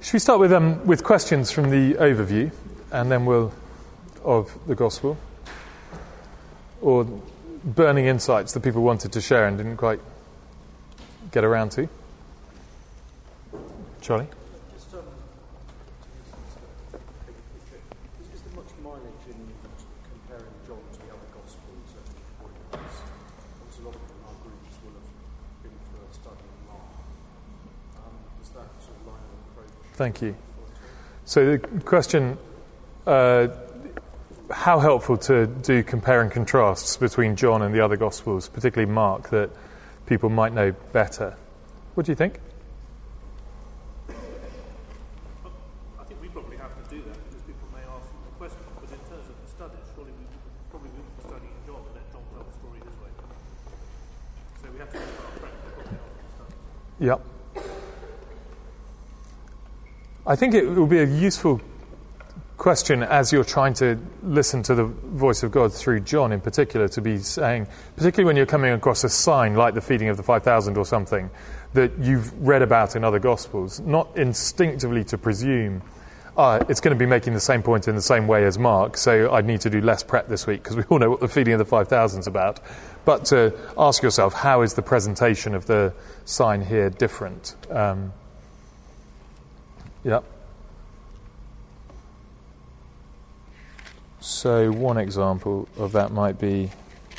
Should we start with questions from the overview, and then of the gospel, or burning insights that people wanted to share and didn't quite get around to? Charlie? Is there much mileage in comparing John to the other Gospels at this point? Because a lot of our groups will have been through a study in Mark. Does that sort of line of approach? Thank you. So the question, how helpful to do compare and contrasts between John and the other Gospels, particularly Mark, that people might know better? What do you think? I think we probably have to do that because people may ask the question. But in terms of the studies, surely we probably wouldn't be studying John and let John tell the story this way. So we have to do our practical studies. Yep. I think it will be a useful question as you're trying to listen to the voice of God through John in particular, to be saying, particularly when you're coming across a sign like the feeding of the 5,000 or something that you've read about in other Gospels, not instinctively to presume it's going to be making the same point in the same way as Mark, so I need to do less prep this week because we all know what the feeding of the 5,000 is about, but to ask yourself, how is the presentation of the sign here different? Yep. So one example of that might be,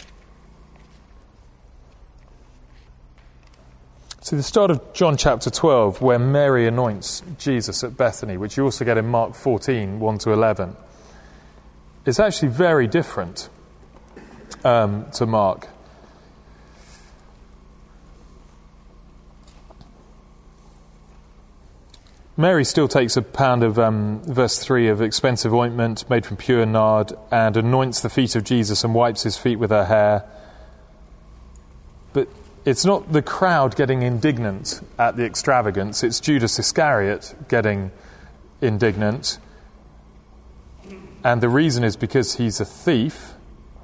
so the start of John chapter 12, where Mary anoints Jesus at Bethany, which you also get in Mark 14, 1-11, is actually very different to Mark. Mary still takes a pound of, verse 3, of expensive ointment made from pure nard and anoints the feet of Jesus and wipes his feet with her hair. But it's not the crowd getting indignant at the extravagance, it's Judas Iscariot getting indignant. And the reason is because he's a thief,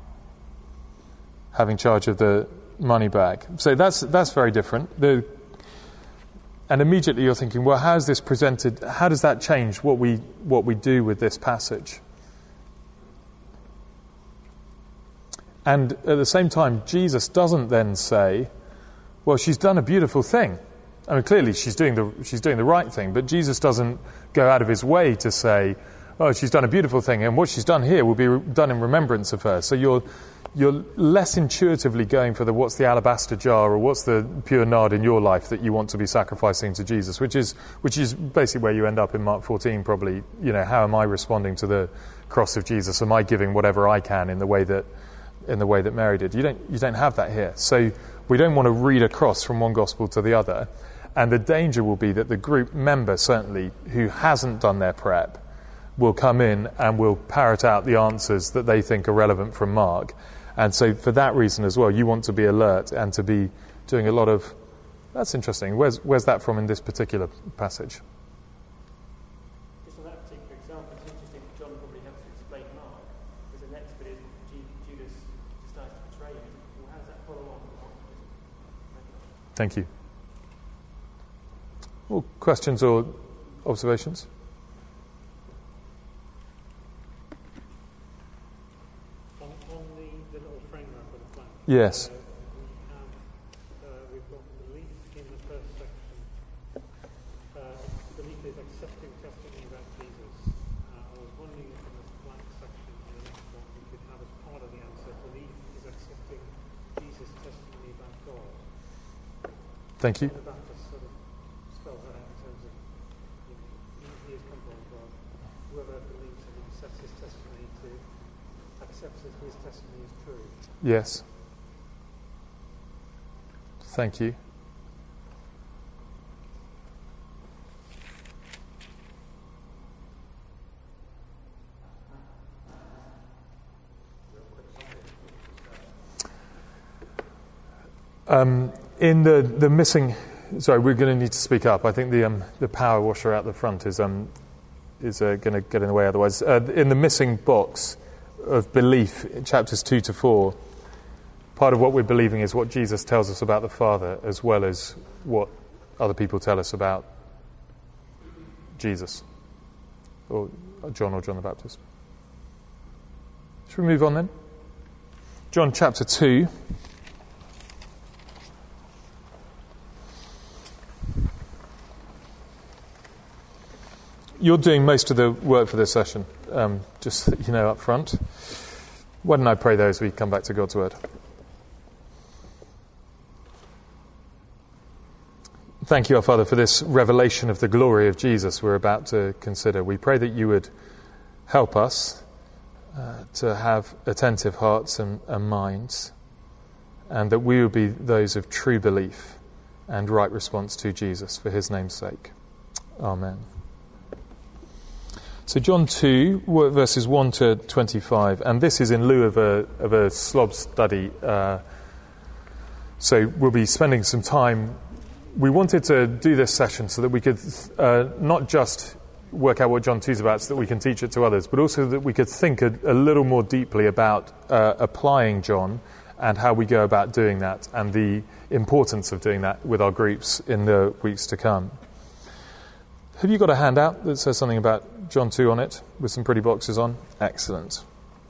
having charge of the money bag. So that's very different. And immediately you're thinking, well, how is this presented? How does that change what we do with this passage? And at the same time, Jesus doesn't then say, well, she's done a beautiful thing. I mean, clearly she's doing the right thing, but Jesus doesn't go out of his way to say, oh, she's done a beautiful thing, and what she's done here will be done in remembrance of her. So you're less intuitively going for what's the alabaster jar or what's the pure nard in your life that you want to be sacrificing to Jesus, which is basically where you end up in Mark 14 probably. You know, how am I responding to the cross of Jesus? Am I giving whatever I can in the way that Mary did? You don't have that here. So we don't want to read across from one gospel to the other. And the danger will be that the group member, certainly, who hasn't done their prep, will come in and will parrot out the answers that they think are relevant from Mark. And so for that reason as well, you want to be alert and to be doing a lot of, that's interesting, where's that from in this particular passage? Just on that particular example, it's interesting that John probably helps to explain Mark, because the next bit is Judas decides to betray him. Well, how does that follow on? Thank you. Well, questions or observations? Yes. We've got belief in the first section. Belief is accepting testimony about Jesus. I was wondering if in this blank section in the next one we could have as part of the answer, belief is accepting Jesus' testimony about God. Thank you. The Baptist sort of spells that out in terms of he has come from God. Whoever believes in him sets his testimony to accepts that his testimony is true. Yes. Thank you. In the missing, sorry, we're going to need to speak up. I think the power washer out the front is going to get in the way otherwise. In the missing box of belief, in chapters 2-4. Part of what we're believing is what Jesus tells us about the Father, as well as what other people tell us about Jesus, or John the Baptist. Should we move on then? John chapter 2. You're doing most of the work for this session, just so you know up front. Why don't I pray though as we come back to God's Word? Thank you, our Father, for this revelation of the glory of Jesus we're about to consider. We pray that you would help us to have attentive hearts and minds, and that we would be those of true belief and right response to Jesus for his name's sake. Amen. So John 2, verses 1 to 25, and this is in lieu of a slob study. So we'll be spending some time. We wanted to do this session so that we could not just work out what John 2 is about so that we can teach it to others, but also that we could think a little more deeply about applying John and how we go about doing that and the importance of doing that with our groups in the weeks to come. Have you got a handout that says something about John 2 on it with some pretty boxes on? Excellent.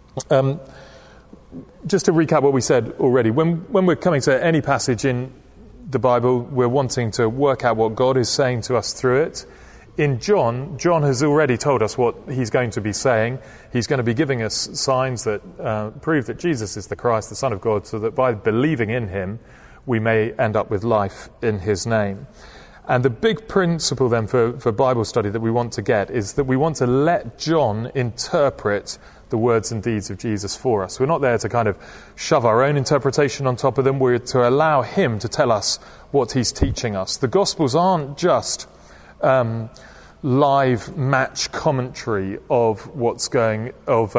Just to recap what we said already, when we're coming to any passage in the Bible, we're wanting to work out what God is saying to us through it. In John has already told us what he's going to be saying. He's going to be giving us signs that prove that Jesus is the Christ, the Son of God, so that by believing in him, we may end up with life in his name. And the big principle then for Bible study that we want to get is that we want to let John interpret the words and deeds of Jesus for us. We're not there to kind of shove our own interpretation on top of them. We're to allow him to tell us what he's teaching us. The Gospels aren't just live match commentary of what's going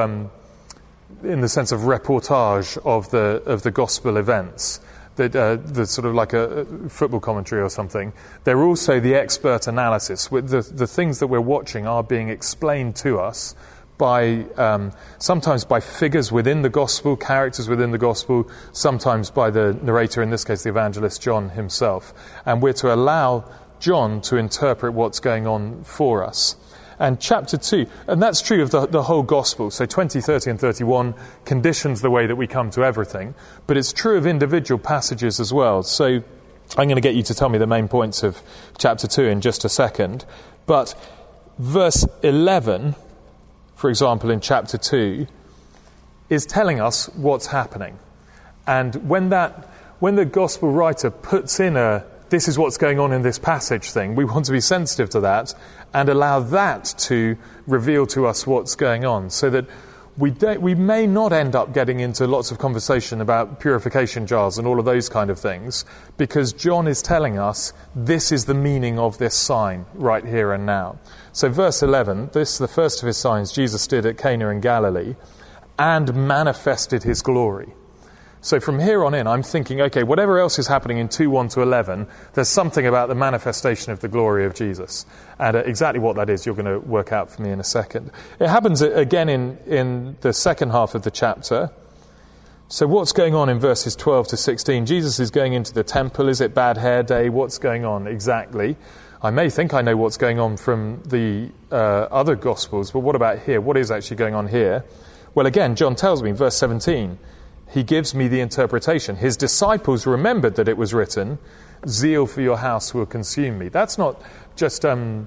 in the sense of reportage of the gospel events. The sort of like a football commentary or something. They're also the expert analysis. The things that we're watching are being explained to us by sometimes by figures within the gospel, characters within the gospel, sometimes by the narrator, in this case the evangelist John himself. And we're to allow John to interpret what's going on for us. And chapter 2, and that's true of the whole gospel, so 20, 30 and 31 conditions the way that we come to everything, but it's true of individual passages as well. So I'm going to get you to tell me the main points of chapter 2 in just a second. But verse 11, for example, in chapter 2, is telling us what's happening. And when the gospel writer puts in this is what's going on in this passage thing, we want to be sensitive to that and allow that to reveal to us what's going on, so that we may not end up getting into lots of conversation about purification jars and all of those kind of things, because John is telling us this is the meaning of this sign right here and now. So verse 11, this is the first of his signs Jesus did at Cana in Galilee and manifested his glory. So from here on in, I'm thinking, okay, whatever else is happening in 2:1 to 11, there's something about the manifestation of the glory of Jesus. And exactly what that is, you're going to work out for me in a second. It happens again in the second half of the chapter. So what's going on in verses 12 to 16? Jesus is going into the temple. Is it bad hair day? What's going on exactly? I may think I know what's going on from the other Gospels, but what about here? What is actually going on here? Well, again, John tells me, verse 17, he gives me the interpretation. His disciples remembered that it was written, zeal for your house will consume me. That's not just a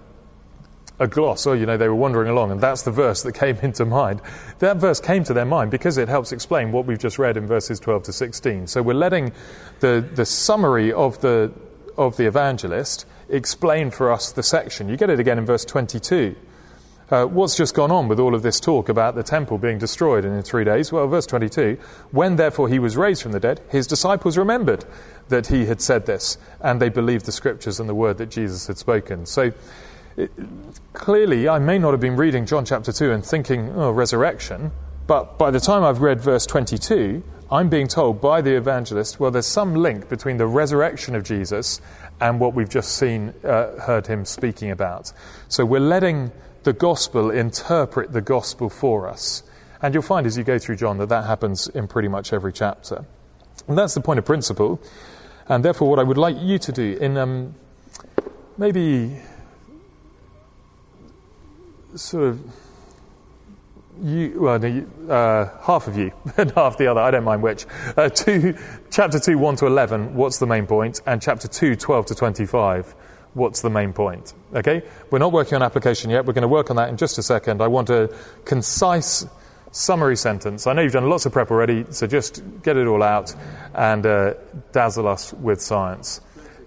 gloss, or, they were wandering along, and that's the verse that came into mind. That verse came to their mind because it helps explain what we've just read in verses 12 to 16. So we're letting the summary of the evangelist explain for us the section. You get it again in verse 22. What's just gone on with all of this talk about the temple being destroyed in 3 days? Well, verse 22, when therefore he was raised from the dead, his disciples remembered that he had said this, and they believed the scriptures and the word that Jesus had spoken. So clearly, I may not have been reading John chapter 2 and thinking, resurrection, but by the time I've read verse 22, I'm being told by the evangelist, well, there's some link between the resurrection of Jesus and what we've just heard him speaking about. So we're letting the gospel interpret the gospel for us. And you'll find as you go through John that happens in pretty much every chapter. And that's the point of principle. And therefore what I would like you to do in maybe sort of half of you and half the other, I don't mind which. Chapter 2, 1 to 11, what's the main point? And chapter 2, 12 to 25, what's the main point? Okay? We're not working on application yet. We're going to work on that in just a second. I want a concise summary sentence. I know you've done lots of prep already, so just get it all out and dazzle us with science.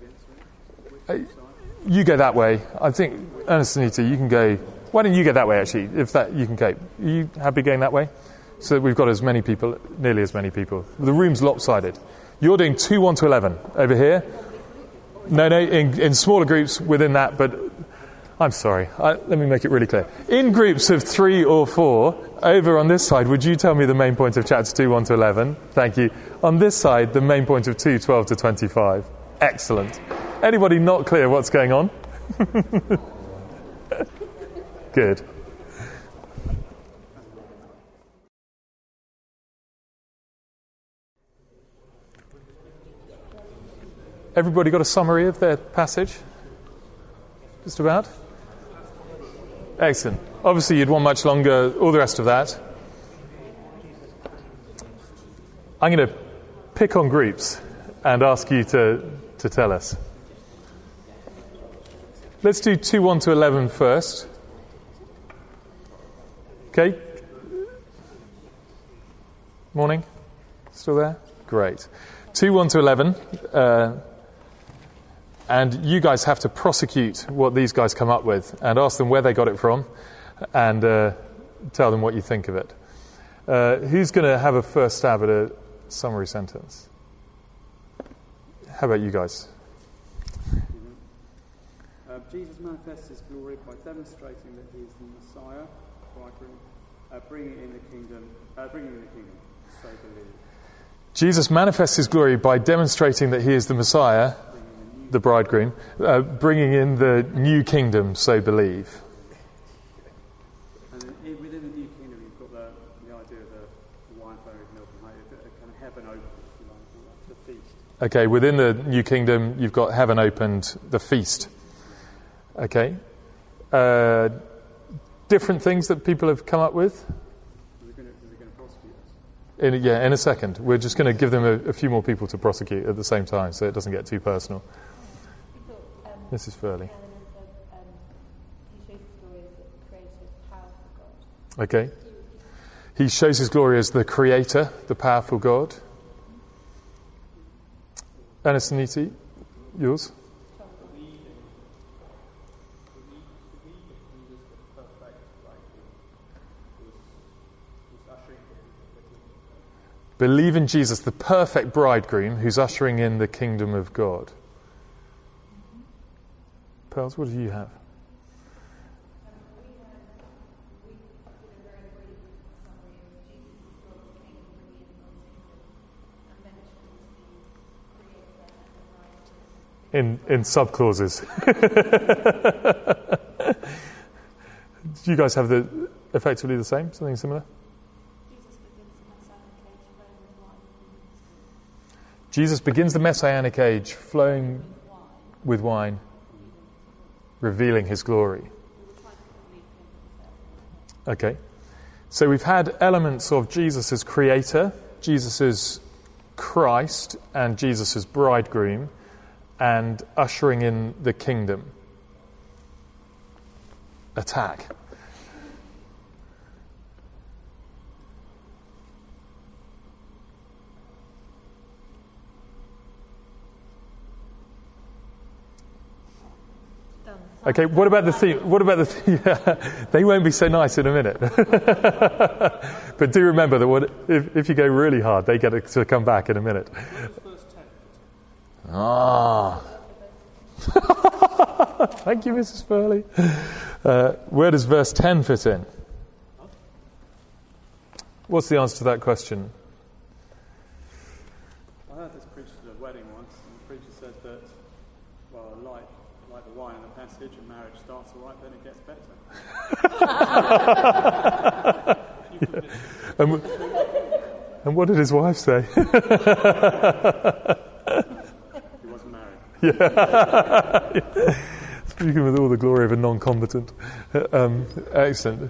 You go that way. I think, Ernest and Anita, you can go. Why don't you go that way, actually, if that you can cope? Are you happy going that way? So that we've got as many people, nearly as many people. The room's lopsided. You're doing 2, 1 to 11 over here. No, in smaller groups within that, but I'm sorry. Let me make it really clear. In groups of 3 or 4, over on this side, would you tell me the main point of chapter 2, 1 to 11? Thank you. On this side, the main point of 2, 12 to 25. Excellent. Anybody not clear what's going on? Good. Everybody got a summary of their passage? Just about? Excellent. Obviously, you'd want much longer, all the rest of that. I'm going to pick on groups and ask you to tell us. Let's do 2, 1 to 11 first. Okay. Morning. Still there? Great. 2, 1 to 11. And you guys have to prosecute what these guys come up with and ask them where they got it from and tell them what you think of it. Who's going to have a first stab at a summary sentence? How about you guys? Jesus manifests his glory by demonstrating that he is the Messiah, bridegroom, bringing in the kingdom, so believe. Jesus manifests his glory by demonstrating that he is the Messiah, the bridegroom, bringing in the new kingdom, so believe. And within the new kingdom, you've got the idea of the wine flowing with milk and honey, a kind of heaven open, if you like, the feast. Okay, within the new kingdom, you've got heaven opened, the feast. Okay. Different things that people have come up with? Is it going to prosecute us? In a second. We're just going to give them a few more people to prosecute at the same time so it doesn't get too personal. Mrs. Furley. Okay. He shows his glory as the creator, the powerful God. Ernest and Niti, yours? Believe in Jesus, the perfect bridegroom who's ushering in the kingdom of God. Pearls, what do you have? In sub-clauses. Do you guys have effectively the same, something similar? Jesus begins the Messianic age flowing with wine, revealing his glory. Okay. So we've had elements of Jesus as creator, Jesus as Christ, and Jesus as bridegroom, and ushering in the kingdom. Attack. Okay, what about the theme? Yeah, they won't be so nice in a minute. But do remember that if you go really hard, they get to come back in a minute. Thank you, Mrs. Furley. Where does verse 10 fit in? What's the answer to that question? I heard this preached at a wedding once, and the preacher said that, well, like the wine in the passage, and marriage starts all right, then it gets better. And what did his wife say? He wasn't married. Yeah. Speaking with all the glory of a non-combatant. Excellent.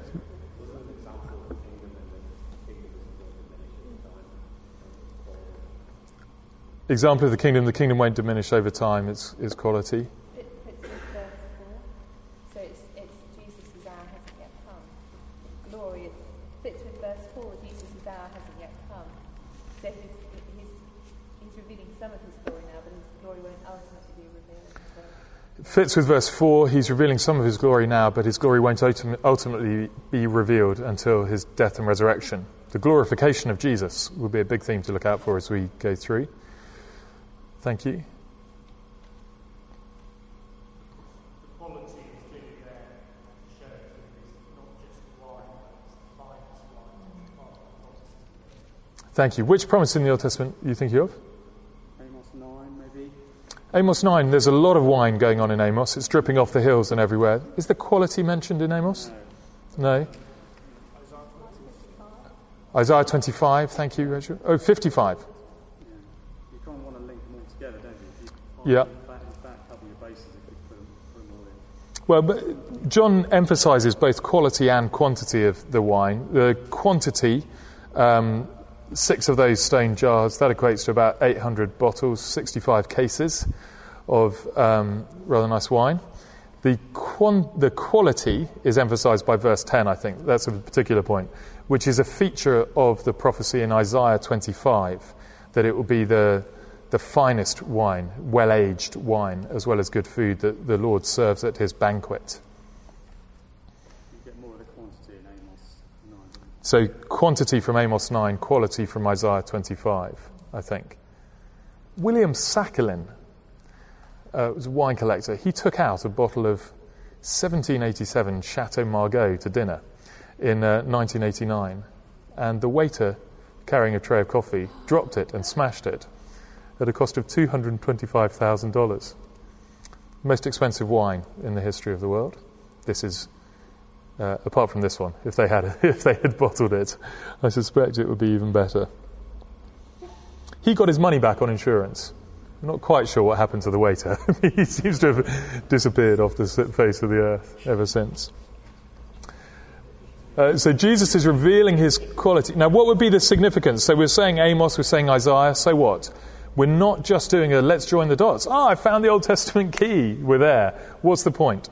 Example of the kingdom won't diminish over time, its quality. It fits with verse 4. So it's Jesus' hour hasn't yet come. Glory fits with verse 4. Jesus' hour hasn't yet come. So he's revealing some of his glory now, but his glory won't ultimately be revealed until... It fits with verse 4. He's revealing some of his glory now, but his glory won't ultimately be revealed until his death and resurrection. The glorification of Jesus will be a big theme to look out for as we go through. Thank you. The quality is clearly there to show that it's not just wine, it's the finest wine. Thank you. Which promise in the Old Testament are you thinking of? Amos 9, maybe. Amos 9. There's a lot of wine going on in Amos. It's dripping off the hills and everywhere. Is the quality mentioned in Amos? No. Isaiah 25. Thank you, Rachel. Oh, 55. You kind of want to link them all together, don't you? Yeah. Cover your bases if you put them all in. Well, but John emphasises both quality and quantity of the wine. The quantity, 6 of those stone jars, that equates to about 800 bottles, 65 cases of rather nice wine. The quality is emphasised by verse 10, I think. That's a particular point, which is a feature of the prophecy in Isaiah 25, that it will be the finest wine, well-aged wine, as well as good food that the Lord serves at his banquet. You get more of the quantity in Amos 9. So quantity from Amos 9, quality from Isaiah 25, I think. William Sakhalin was a wine collector. He took out a bottle of 1787 Chateau Margaux to dinner in 1989, and the waiter carrying a tray of coffee dropped it and smashed it at a cost of $225,000. Most expensive wine in the history of the world. This is, apart from this one, if they had bottled it, I suspect it would be even better. He got his money back on insurance. I'm not quite sure what happened to the waiter. He seems to have disappeared off the face of the earth ever since. So Jesus is revealing his quality. Now, what would be the significance? So we're saying Amos, we're saying Isaiah, so what? We're not just doing a let's join the dots. I found the Old Testament key. We're there. What's the point?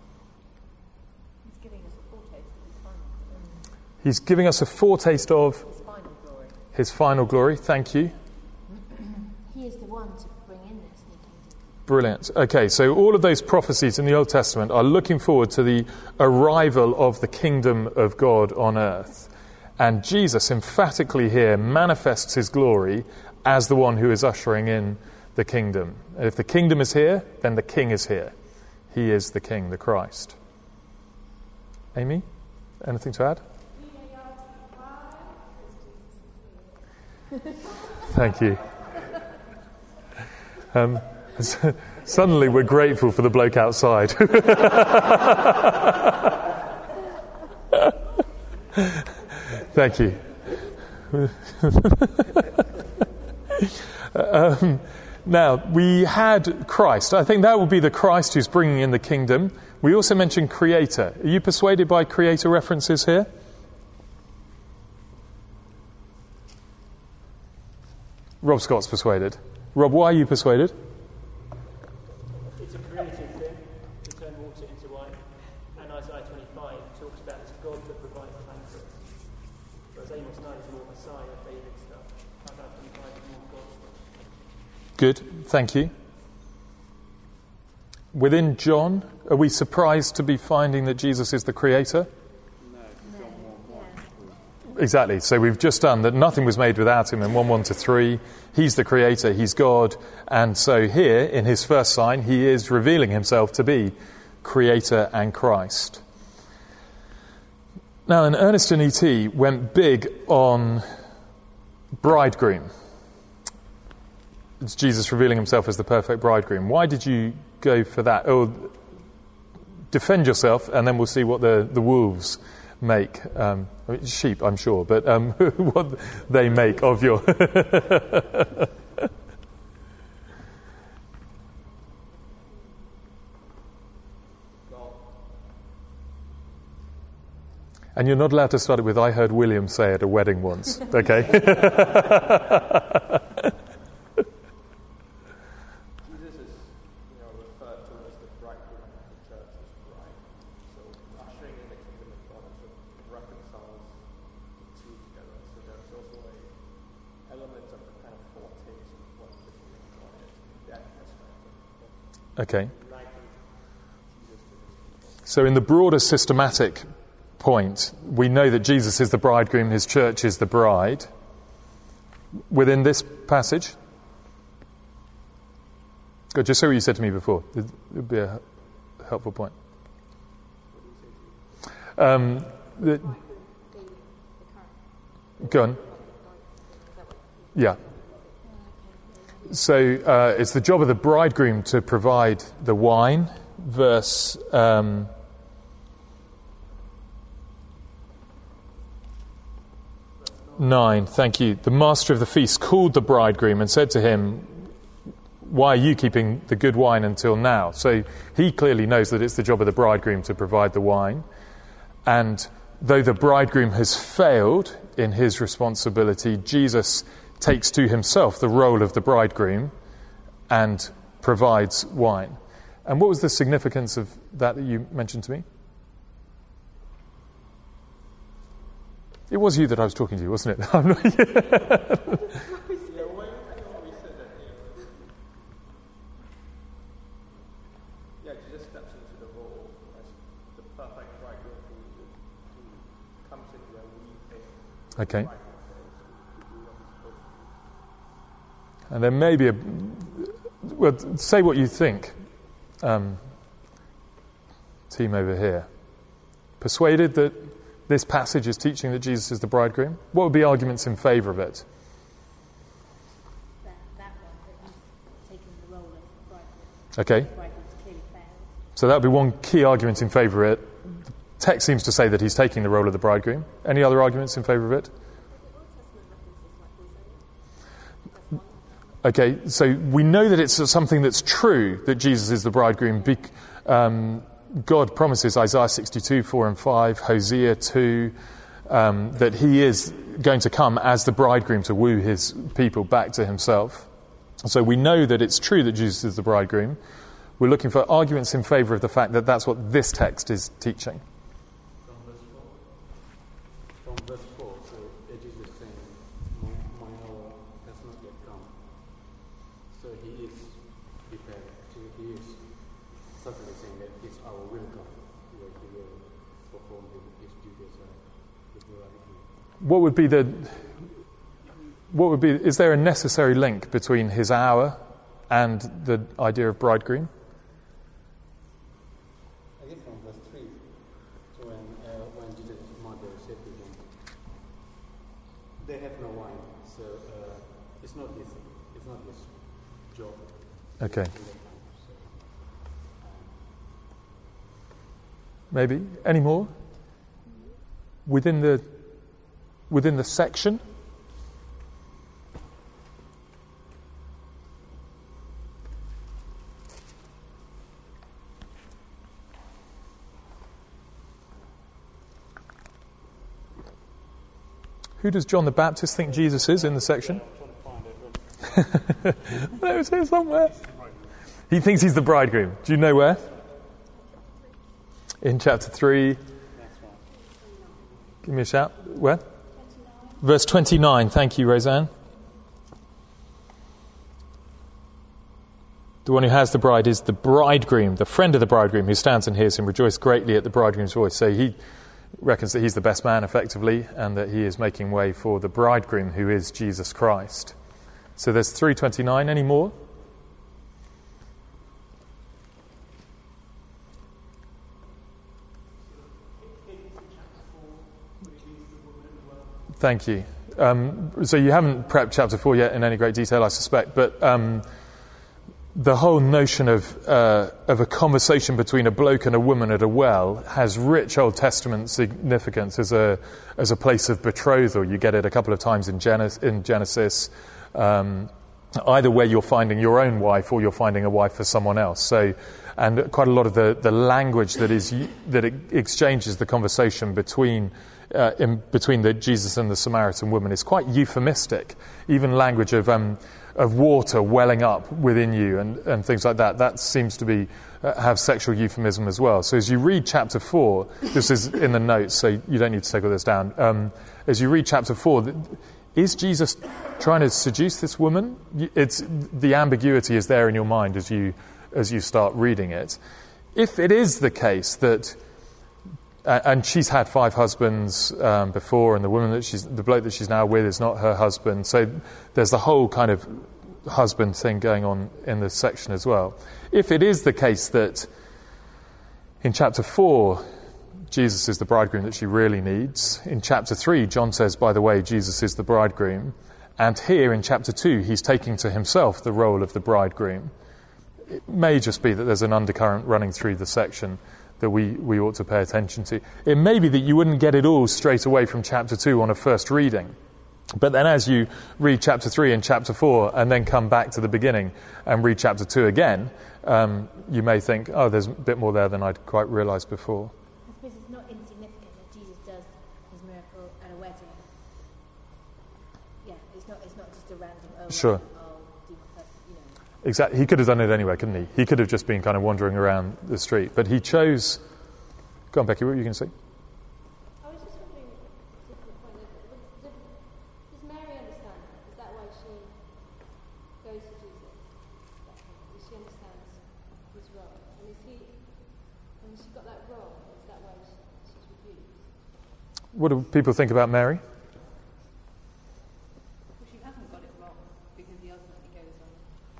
He's giving us a foretaste of He's giving us a foretaste of his final glory. Thank you. He is the one to bring in this new kingdom. Brilliant. Okay, so all of those prophecies in the Old Testament are looking forward to the arrival of the kingdom of God on earth. And Jesus emphatically here manifests his glory as the one who is ushering in the kingdom. And if the kingdom is here, then the king is here. He is the king, the Christ. Amy, anything to add? Thank you. Suddenly we're grateful for the bloke outside. Thank you. Now, we had Christ. I think that will be the Christ who's bringing in the kingdom. We also mentioned Creator. Are you persuaded by Creator references here? Rob Scott's persuaded. Rob, why are you persuaded? It's a creative thing to turn water into wine. And Isaiah 25 talks about it's God that provides the banquet. Whereas Amos 9 is more Messiah, David stuff. Isaiah 25 is more God stuff. Good, thank you. Within John, are we surprised to be finding that Jesus is the creator? Exactly. So we've just done that nothing was made without him in 1:1-3. He's the creator, he's God. And so here, in his first sign, he is revealing himself to be creator and Christ. Now, and Ernest and E.T. went big on bridegroom. It's Jesus revealing himself as the perfect bridegroom. Why did you go for that? Oh, defend yourself, and then we'll see what the wolves make. Sheep, I'm sure, but what they make of your... And you're not allowed to start it with, I heard William say at a wedding once. Okay? Jesus is, referred to as the bridegroom and the church as bride. So ushering in the kingdom of God sort of reconciles the two together. So there's also an element of the kind of foretaste of what the kingdom of God is in that aspect. Okay. Liking Jesus to his people. So in the broader systematic point, we know that Jesus is the bridegroom, his church is the bride. Within this passage? Good, just say what you said to me before. It would be a helpful point. Go on. Yeah. So it's the job of the bridegroom to provide the wine. Verse 9, thank you. The master of the feast called the bridegroom and said to him, why are you keeping the good wine until now? So he clearly knows that it's the job of the bridegroom to provide the wine. And though the bridegroom has failed in his responsibility, Jesus takes to himself the role of the bridegroom and provides wine. And what was the significance of that you mentioned to me? It was you that I was talking to, wasn't it? I'm not, Jesus steps into the role as the perfect bridegroom who comes in where we think. Okay. And there may be well, say what you think, team over here. Persuaded that this passage is teaching that Jesus is the bridegroom? What would be arguments in favour of it? That one, that he's taken the role of bridegroom. Okay. The bridegroom's clearly failed. So that would be one key argument in favour of it. The text seems to say that he's taking the role of the bridegroom. Any other arguments in favour of it? Okay, so we know that it's something that's true, that Jesus is the bridegroom. God promises, Isaiah 62, 4 and 5, Hosea 2, that he is going to come as the bridegroom to woo his people back to himself. So we know that it's true that Jesus is the bridegroom. We're looking for arguments in favour of the fact that that's what this text is teaching. From verse 4, so Jesus is saying, my hour has not yet come. So he is prepared to, he is certainly saying that his hour will come, where he will perform his duty as the bridegroom. Is there a necessary link between his hour and the idea of bridegroom? I guess from verse 3, so when Jesus' mother said to him, they have no wine, so it's not his job. Okay. Maybe. Any more? Within the section? Who does John the Baptist think Jesus is in the section? There it's here somewhere. He thinks he's the bridegroom. Do you know where? In chapter 3. Give me a shout. Where? 29. Verse 29. Thank you, Roseanne. The one who has the bride is the bridegroom, the friend of the bridegroom, who stands and hears him rejoice greatly at the bridegroom's voice. So he reckons that he's the best man, effectively, and that he is making way for the bridegroom, who is Jesus Christ. So there's 3:29. Any more? Thank you. So you haven't prepped chapter 4 yet in any great detail, I suspect, but the whole notion of a conversation between a bloke and a woman at a well has rich Old Testament significance as a place of betrothal. You get it a couple of times in Genesis, either where you're finding your own wife or you're finding a wife for someone else. So and quite a lot of the language that it exchanges the conversation between Jesus and the Samaritan woman is quite euphemistic. Even language of water welling up within you and things like that. That seems to be have sexual euphemism as well. So as you read chapter 4, this is in the notes, so you don't need to take all this down. As you read chapter 4, is Jesus trying to seduce this woman? It's the ambiguity is there in your mind as you start reading it. If it is the case that, and she's had 5 husbands before, and the bloke that she's now with is not her husband, so there's the whole kind of husband thing going on in this section as well. If it is the case that in chapter 4, Jesus is the bridegroom that she really needs. In chapter 3, John says, by the way, Jesus is the bridegroom. And here in chapter 2, he's taking to himself the role of the bridegroom. It may just be that there's an undercurrent running through the section that we ought to pay attention to. It may be that you wouldn't get it all straight away from chapter 2 on a first reading. But then as you read chapter 3 and chapter 4 and then come back to the beginning and read chapter 2 again, you may think, oh, there's a bit more there than I'd quite realised before. I suppose it's not insignificant that Jesus does his miracle at a wedding. Yeah, it's not just a random, Sure. do my first, Exactly. He could have done it anyway, couldn't he? He could have just been kind of wandering around the street. But he chose... Go on, Becky, what were you going to say? I was just wondering, particular point, does Mary understand that? Is that why she goes to Jesus? Does she understand his role? And has she got that wrong? Is that why she's refused? What do people think about Mary? Well, she hasn't got it wrong, because he ultimately goes on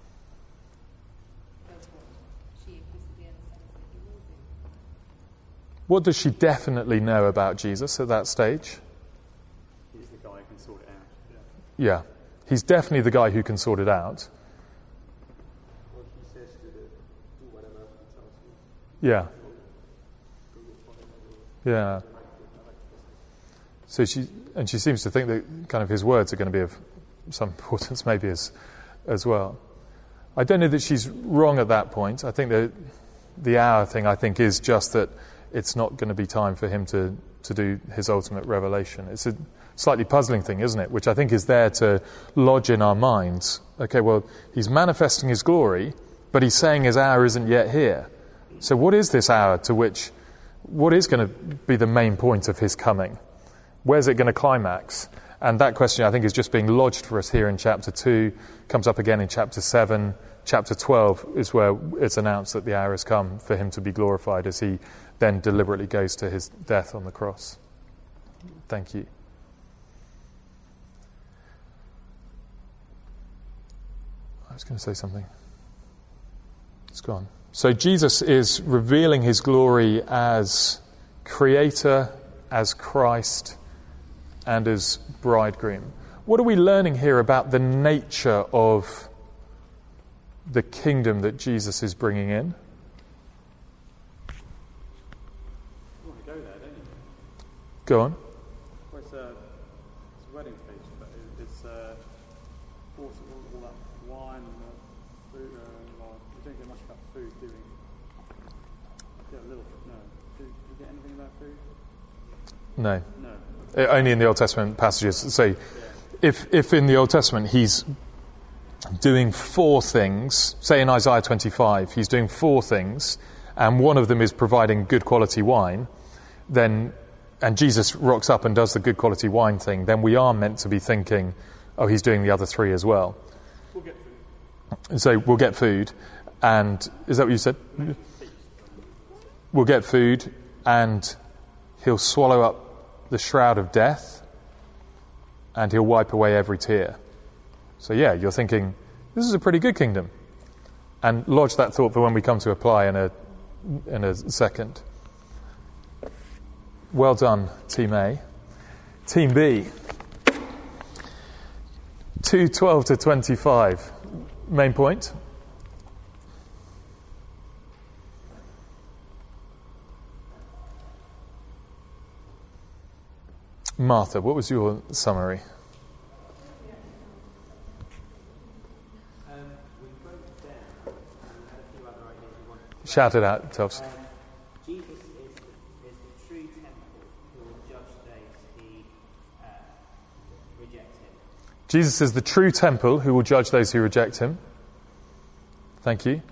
what she implicitly understands that he will do. What does she definitely know about Jesus at that stage? He's the guy who can sort it out. Yeah. He's definitely the guy who can sort it out. Well, he says to do whatever he tells you. Yeah. Yeah. So she seems to think that kind of his words are going to be of some importance maybe as well. I don't know that she's wrong at that point. I think that the hour thing, I think, is just that it's not going to be time for him to do his ultimate revelation. It's a slightly puzzling thing, isn't it? Which I think is there to lodge in our minds. Okay, well, he's manifesting his glory, but he's saying his hour isn't yet here. So what is this hour what is going to be the main point of his coming? Where's it going to climax? And that question, I think, is just being lodged for us here in chapter 2, comes up again in chapter 7. Chapter 12 is where it's announced that the hour has come for him to be glorified as he then deliberately goes to his death on the cross. Thank you. I was going to say something. It's gone. So Jesus is revealing his glory as creator, as Christ, and as bridegroom. What are we learning here about the nature of the kingdom that Jesus is bringing in? You want to go there, don't you? Go on. Well, it's a wedding feast, but it's all that wine and the food. Well, we don't get much about food, do we? Yeah, a little. No. Do you get anything about food? No. No. Only in the Old Testament passages. So if in the Old Testament he's doing 4 things, say in Isaiah 25, he's doing 4 things, and one of them is providing good quality wine, and Jesus rocks up and does the good quality wine thing, then we are meant to be thinking, oh, he's doing the other 3 as well. We'll get food. So we'll get food, and is that what you said? We'll get food, and he'll swallow up the shroud of death, and he'll wipe away every tear. So yeah, you're thinking, this is a pretty good kingdom. And lodge that thought for when we come to apply in a second. Well done, Team A. Team B. 2:12 to 25. Main point. Martha, what was your summary? Shout it out, Tels. Jesus is the true temple who will judge those who reject him. Jesus is the true temple who will judge those who reject him. Thank you.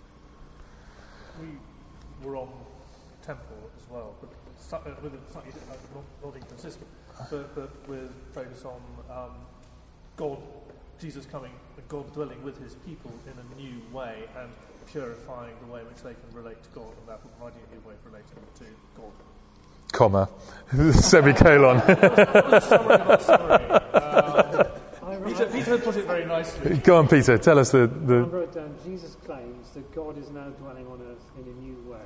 We were on temple as well, but with a slightly not inconsistent, but with focus on God, Jesus coming, God dwelling with his people in a new way and purifying the way in which they can relate to God, and therefore providing a new way of relating to God. Comma. Semicolon. Peter put it very nicely. Go on, Peter. Tell us I wrote down, Jesus claims that God is now dwelling on earth in a new way.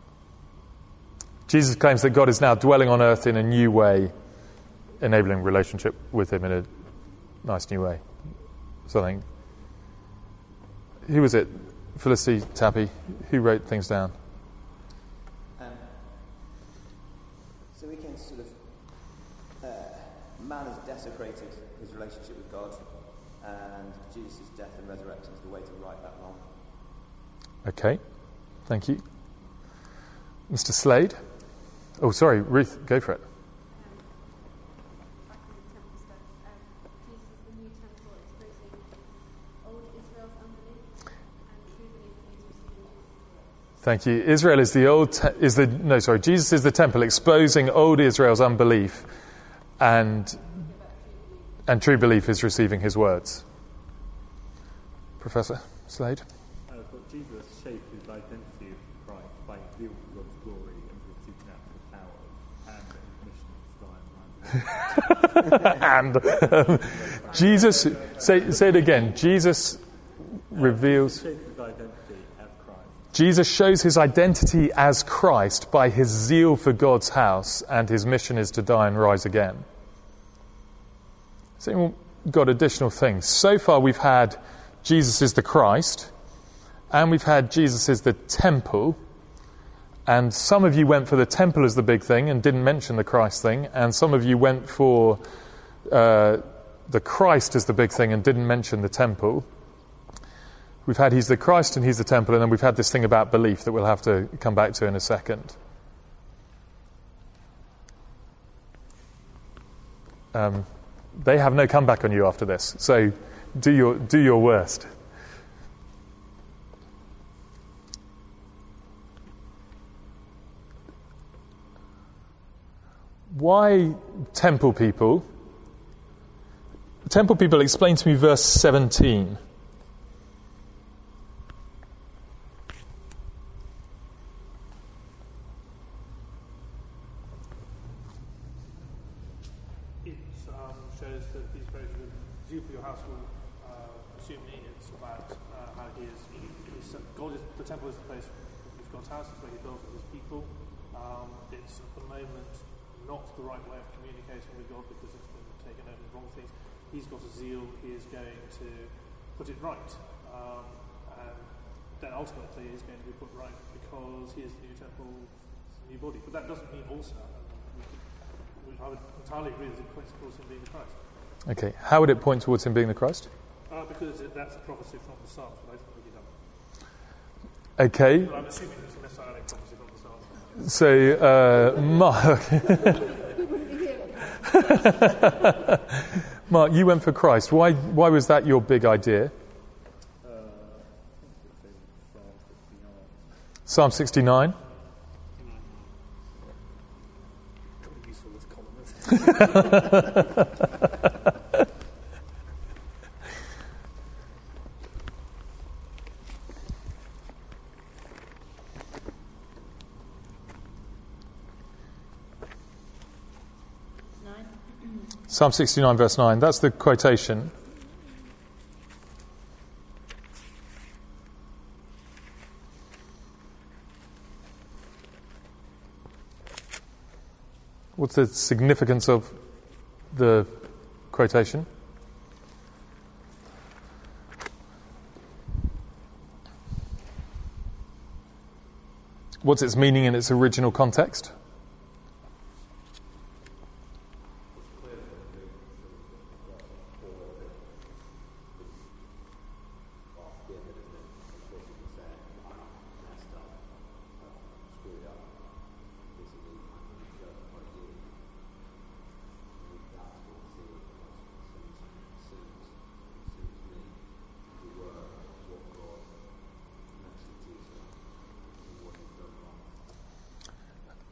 Jesus claims that God is now dwelling on earth in a new way, enabling relationship with him in a nice new way. Something. Who was it? Felicity Tappy. Who wrote things down? So we can sort of... man has desecrated his relationship with God, and Jesus' death and resurrection is the way to right that wrong. Okay. Thank you. Mr. Slade? Oh, sorry, Ruth, go for it. Back in the temple stuff, Jesus is the new temple exposing old Israel's unbelief and true belief in his receiving Jesus' words. Thank you. Israel is Jesus is the temple exposing old Israel's unbelief, and true belief is receiving his words. Professor Slade? But Jesus shaped his identity of Christ by his zeal for God's glory and his supernatural powers and Jesus, say it again. Jesus reveals... Jesus shows his identity as Christ by his zeal for God's house, and his mission is to die and rise again. So we've got additional things. So far we've had Jesus is the Christ, and we've had Jesus is the temple, and some of you went for the temple as the big thing and didn't mention the Christ thing, and some of you went for the Christ as the big thing and didn't mention the temple. We've had he's the Christ and he's the temple, and then we've had this thing about belief that we'll have to come back to in a second. They have no comeback on you after this, so do your worst. Why temple people? Temple people, explain to me verse 17. Shows that he's very good. Zeal for your house will assume me. It's about how he is. God is the temple is the place of God's house. It's where he dwells with his people. It's at the moment not the right way of communicating with God because it's been taken over with wrong things. He's got a zeal. He is going to put it right, and then ultimately is going to be put right because he is the new temple, the new body. But that doesn't mean also. I would entirely agree that it points towards him being the Christ. Okay, how would it point towards him being the Christ? Because that's a prophecy from the Psalms, but I don't think he does. Okay. Well, I'm assuming it's a messianic prophecy from the Psalms. So, Mark. Mark, you went for Christ. Why was that your big idea? Psalm 69. Psalm 69 verse 9, that's the quotation. What's the significance of the quotation? What's its meaning in its original context?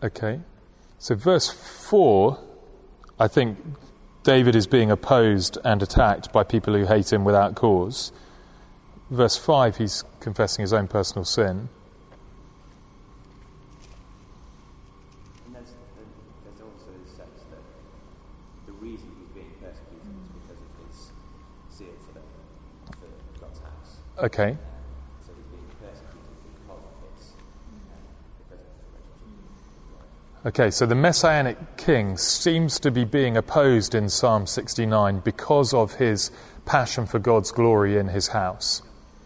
Okay. So verse 4, I think David is being opposed and attacked by people who hate him without cause. Verse 5, he's confessing his own personal sin. And there's also the sense that the reason he's being persecuted is because of his zeal for God's house. Okay. So he's being persecuted because of his relationship. Okay, so the Messianic king seems to be being opposed in Psalm 69 because of his passion for God's glory in his house.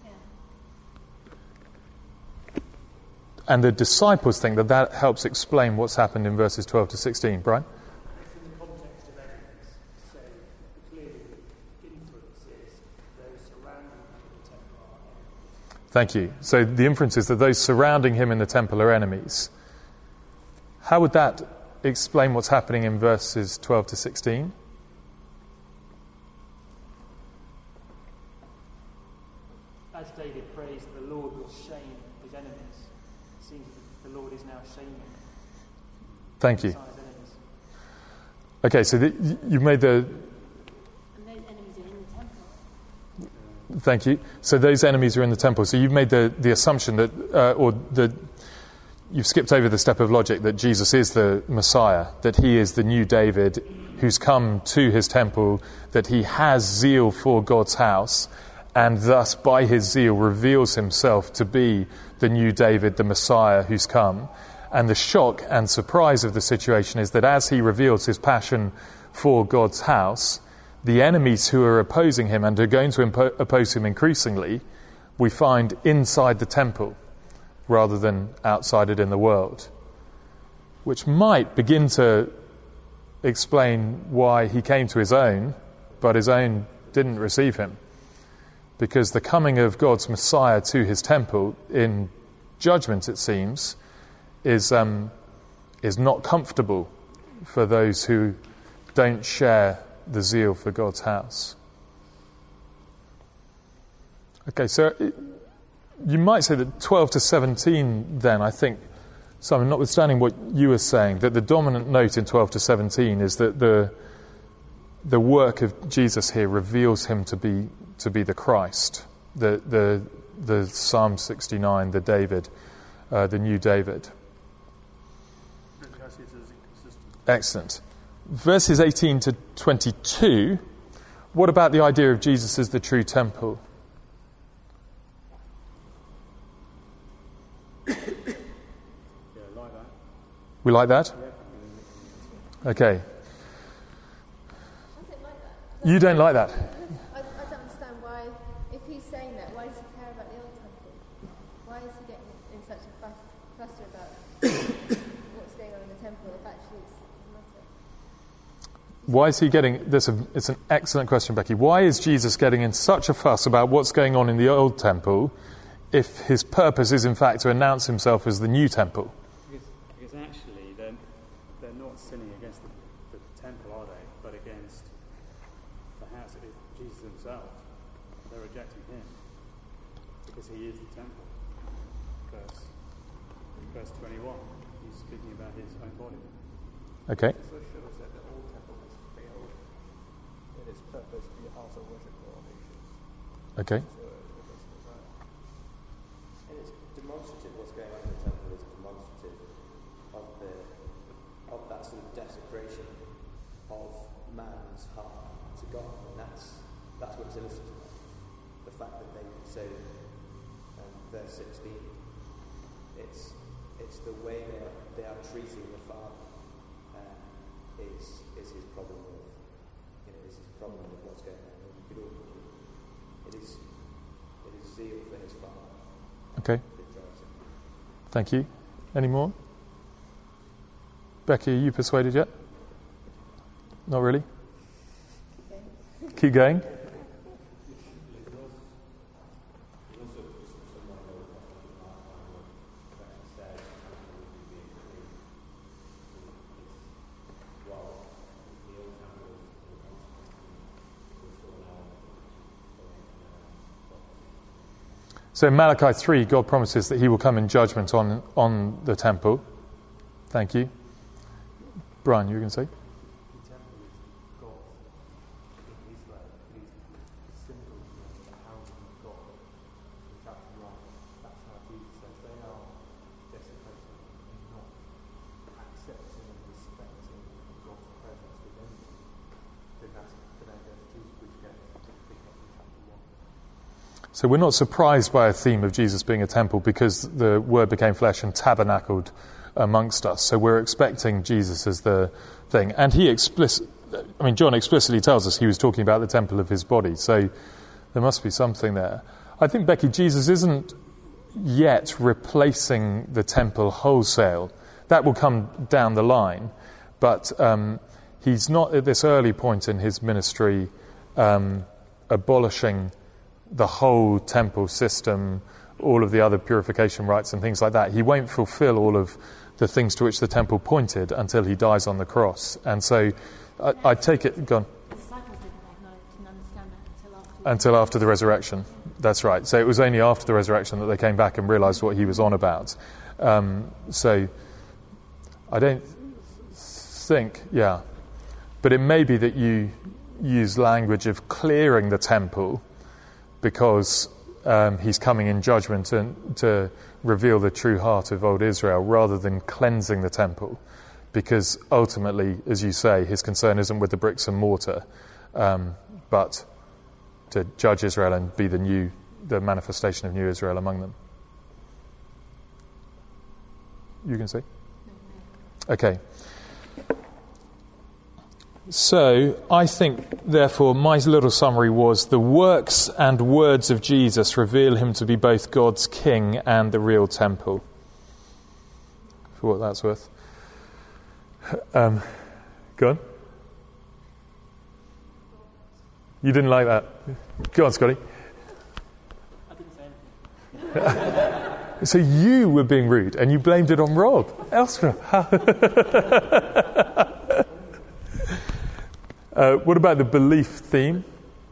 And the disciples think that that helps explain what's happened in verses 12 to 16. Brian? It's in the context of evidence, so clearly influences those surrounding the temple are enemies. Thank you. So the inference is that those surrounding him in the temple are enemies. How would that explain what's happening in verses 12 to 16? As David prays that the Lord will shame his enemies, it seems that the Lord is now shaming Thank you. Messiah's enemies. Okay, so you've made the... And those enemies are in the temple. Thank you. So those enemies are in the temple. So you've made the assumption that, you've skipped over the step of logic that Jesus is the Messiah, that he is the new David who's come to his temple, that he has zeal for God's house, and thus by his zeal reveals himself to be the new David, the Messiah who's come. And the shock and surprise of the situation is that as he reveals his passion for God's house, the enemies who are opposing him and are going to oppose him increasingly, we find inside the temple rather than outside it in the world, which might begin to explain why he came to his own, but his own didn't receive him. Because the coming of God's Messiah to his temple in judgment, it seems, is not comfortable for those who don't share the zeal for God's house. Okay, so you might say that 12 to 17 then, I think, Simon, notwithstanding what you were saying, that the dominant note in 12 to 17 is that the work of Jesus here reveals him to be the Christ, the Psalm 69, the David, the new David. Excellent. Verses 18 to 22, what about the idea of Jesus as the true temple? Yeah, like that. We like that? Yeah. Okay. I don't like that. You don't like that? I don't understand why, if he's saying that, why does he care about the old temple? Why is he getting in such a fluster about what's going on in the temple if actually it's nothing? Why is he getting this? It's an excellent question, Becky. Why is Jesus getting in such a fuss about what's going on in the old temple if his purpose is in fact to announce himself as the new temple? Because actually they're not sinning against the temple, are they? But against the house. It is Jesus himself. They're rejecting him because he is the temple. Verse 21, he's speaking about his own body. Okay. It also shows that the old temple has failed in its purpose to be a house of worship for all nations. Okay. And it's demonstrative, what's going on in the temple is demonstrative of that sort of desecration of man's heart to God. And that's what it's illustrative of. The fact that they say, verse 16, it's the way they are treating the Father is his problem with, is his problem with what's going on. You could all, it is zeal for his Father. Okay. Thank you. Any more? Becky, are you persuaded yet? Not really? Keep going. So in Malachi 3, God promises that he will come in judgment on the temple. Thank you. Brian, you were going to say? The temple is God in Israel. It is a symbol of the housing of God. In chapter 1, that's how Jesus says they are desecrating and not accepting and respecting God's presence within them. Then that's going to Jesus, which again, pick up in chapter 1. So we're not surprised by a theme of Jesus being a temple because the Word became flesh and tabernacled amongst us. So we're expecting Jesus as the thing. And John explicitly tells us he was talking about the temple of his body. So there must be something there. I think, Becky, Jesus isn't yet replacing the temple wholesale. That will come down the line. But he's not at this early point in his ministry abolishing the whole temple system, all of the other purification rites and things like that. He won't fulfill all of the things to which the temple pointed until he dies on the cross. And so I take it... Go on. The disciples didn't understand that until after the resurrection. That's right. So it was only after the resurrection that they came back and realised what he was on about. So I don't think... Yeah. But it may be that you use language of clearing the temple because he's coming in judgment and to reveal the true heart of old Israel rather than cleansing the temple, because ultimately, as you say, his concern isn't with the bricks and mortar, but to judge Israel and be the manifestation of new Israel among them. You can say? Okay. So, I think, therefore, my little summary was the works and words of Jesus reveal him to be both God's king and the real temple. For what that's worth. Go on. You didn't like that? Go on, Scotty. I didn't say anything. So you were being rude and you blamed it on Rob. Elspeth. What about the belief theme?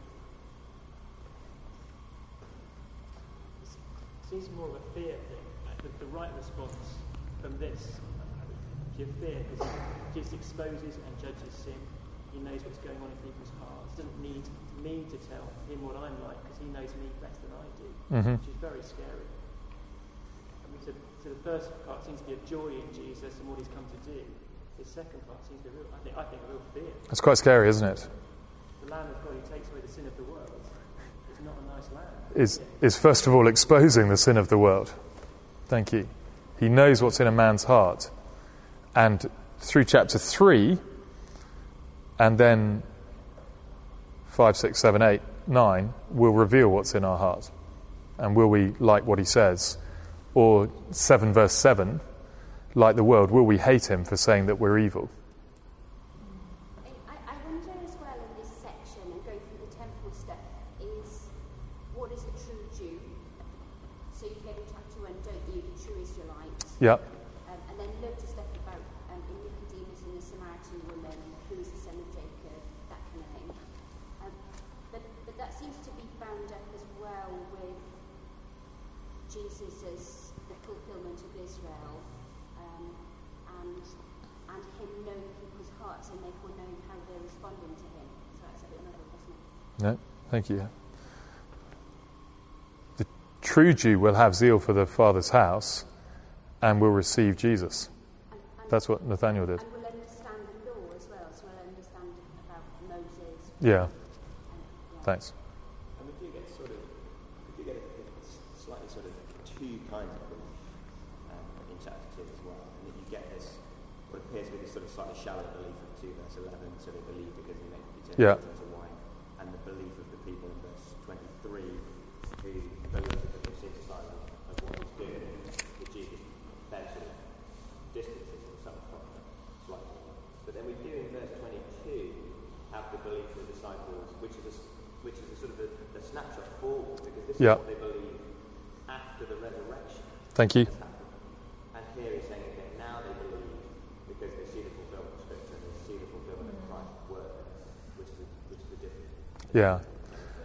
It seems more of a fear thing. The right response from this, your fear, because he just exposes and judges sin. He knows what's going on in people's hearts. He doesn't need me to tell him what I'm like, because he knows me better than I do, which is very scary. I mean, so the first part seems to be a joy in Jesus and what he's come to do. The second part seems to be I think a real fear. It's quite scary, isn't it? The Lamb of God who takes away the sin of the world is not a nice lamb. Is first of all exposing the sin of the world. Thank you. He knows what's in a man's heart. And through chapter 3, and then 5, 6, 7, 8, 9, will reveal what's in our heart. And will we like what he says? Or 7 verse 7, like the world, will we hate him for saying that we're evil? I wonder as well in this section, and going through the temple stuff, is what is a true Jew? So you get in chapter 1, don't you, the true Israelite? Yeah. And then loads of stuff about Nicodemus and the Samaritan woman, who is the son of Jacob, that kind of thing. But that seems to be bound up as well with Jesus as the fulfillment of Israel, and him knowing people's hearts and therefore knowing how they're responding to him. So that's a bit another, isn't it? No, thank you. The true Jew will have zeal for the Father's house and will receive Jesus. And That's what Nathaniel did. And will understand the law as well, so we'll understand about Moses. Yeah. And, Thanks. And we do get slightly sort of two kinds of belief in chapter 2 as well. And that you get this, what appears to be this sort of slightly shallow belief of 2 verse 11, so they believe because he makes the Yeah. into wine, and the belief of the people in verse 23 who believe because they've seen the sign of what he's doing, that Jesus then sort of distances himself from them slightly. But then we do in verse 22 have the belief of the disciples, which is a sort of a snapshot forward, because this is what they believe after the resurrection. Thank you. And here he's saying again, now they believe because they see the fulfillment of Scripture and they see the fulfillment of Christ's word, which is the difference. Yeah.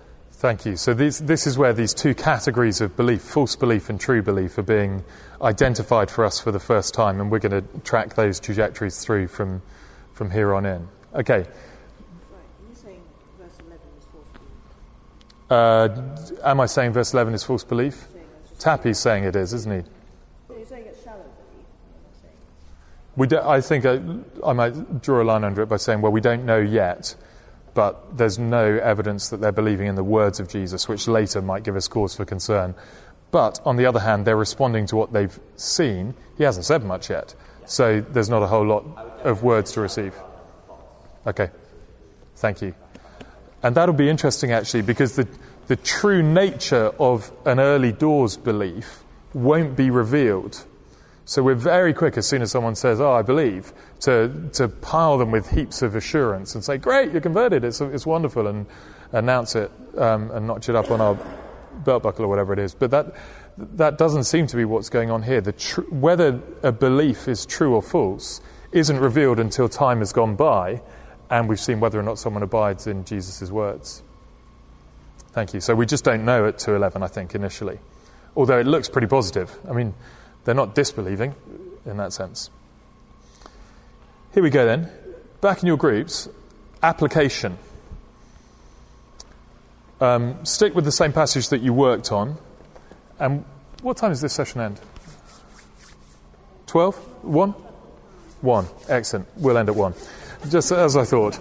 Thank you. So this is where these two categories of belief, false belief and true belief, are being identified for us for the first time, and we're going to track those trajectories through from here on in. Okay. Right, you're saying verse 11 is false belief. Am I saying verse 11 is false belief? Tappy's saying it is, isn't he? So you're saying it's shallow belief? I think I might draw a line under it by saying, well, we don't know yet, but there's no evidence that they're believing in the words of Jesus, which later might give us cause for concern. But on the other hand, they're responding to what they've seen. He hasn't said much yet, so there's not a whole lot of words to receive. Okay, thank you. And that'll be interesting, actually, because the true nature of an early doors belief won't be revealed. So we're very quick, as soon as someone says, I believe, to pile them with heaps of assurance and say, great, you're converted, it's wonderful, and announce it and notch it up on our belt buckle or whatever it is. But that doesn't seem to be what's going on here. Whether a belief is true or false isn't revealed until time has gone by and we've seen whether or not someone abides in Jesus' words. Thank you. So we just don't know at 2:11, I think, initially. Although it looks pretty positive. I mean, they're not disbelieving in that sense. Here we go then. Back in your groups, application. Stick with the same passage that you worked on. And what time does this session end? 12? 1? 1. Excellent. We'll end at 1. Just as I thought.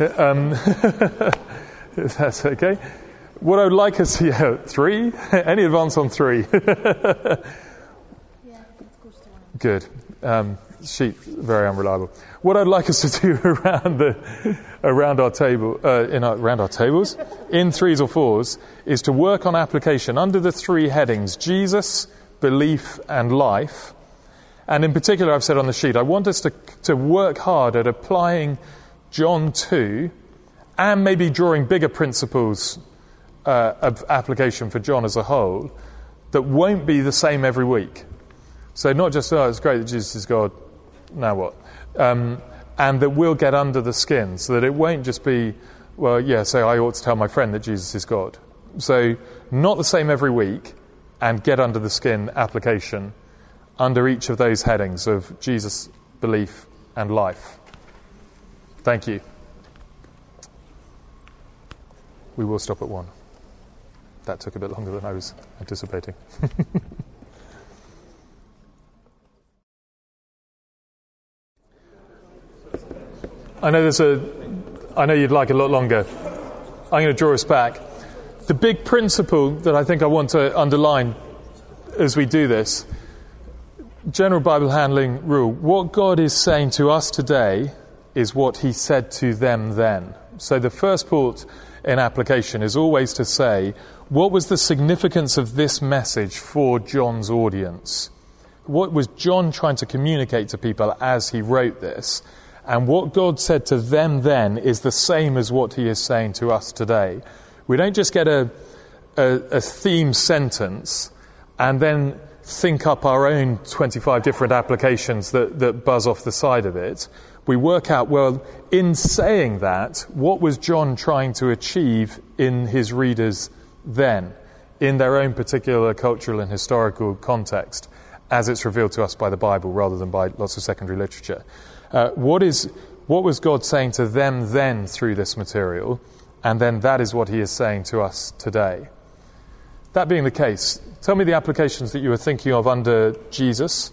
If that's okay. What I would like us to... 3? Any advance on 3? Good. Sheet very unreliable. What I'd like us to do around our table, around our tables, in 3s or 4s, is to work on application under the 3 headings: Jesus, belief, and life. And in particular, I've said on the sheet, I want us to work hard at applying John 2, and maybe drawing bigger principles of application for John as a whole, that won't be the same every week. So not just, it's great that Jesus is God, now what? And that we'll get under the skin, so that it won't just be, well, yeah, so I ought to tell my friend that Jesus is God. So not the same every week, and get under the skin application under each of those headings of Jesus, belief, and life. Thank you. We will stop at 1. That took a bit longer than I was anticipating. I know you'd like a lot longer. I'm going to draw us back. The big principle that I think I want to underline as we do this, general Bible handling rule, what God is saying to us today is what he said to them then. So the first part in application is always to say, what was the significance of this message for John's audience? What was John trying to communicate to people as he wrote this? And what God said to them then is the same as what he is saying to us today. We don't just get a theme sentence and then think up our own 25 different applications that buzz off the side of it. We work out, well, in saying that, what was John trying to achieve in his readers then, in their own particular cultural and historical context, as it's revealed to us by the Bible rather than by lots of secondary literature. What was God saying to them then through this material? And then that is what he is saying to us today. That being the case, tell me the applications that you were thinking of under Jesus.